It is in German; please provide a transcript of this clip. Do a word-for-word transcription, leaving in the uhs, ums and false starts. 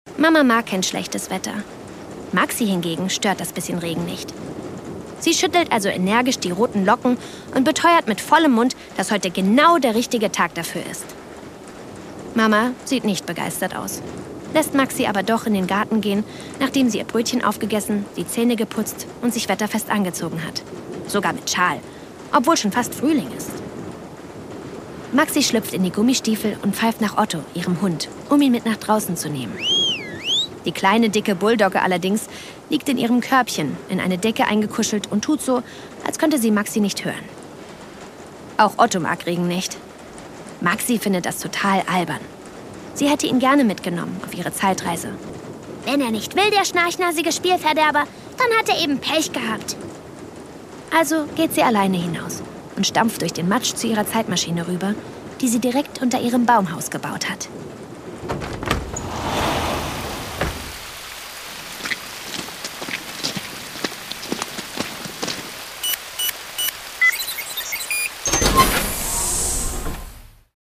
Mama mag kein schlechtes Wetter. Maxi hingegen stört das bisschen Regen nicht. Sie schüttelt also energisch die roten Locken und beteuert mit vollem Mund, dass heute genau der richtige Tag dafür ist. Mama sieht nicht begeistert aus, lässt Maxi aber doch in den Garten gehen, nachdem sie ihr Brötchen aufgegessen, die Zähne geputzt und sich wetterfest angezogen hat. Sogar mit Schal, obwohl schon fast Frühling ist. Maxi schlüpft in die Gummistiefel und pfeift nach Otto, ihrem Hund, um ihn mit nach draußen zu nehmen. Die kleine, dicke Bulldogge allerdings liegt in ihrem Körbchen, in eine Decke eingekuschelt und tut so, als könnte sie Maxi nicht hören. Auch Otto mag Regen nicht. Maxi findet das total albern. Sie hätte ihn gerne mitgenommen auf ihre Zeitreise. Wenn er nicht will, der schnarchnasige Spielverderber, dann hat er eben Pech gehabt. Also geht sie alleine hinaus und stampft durch den Matsch zu ihrer Zeitmaschine rüber, die sie direkt unter ihrem Baumhaus gebaut hat.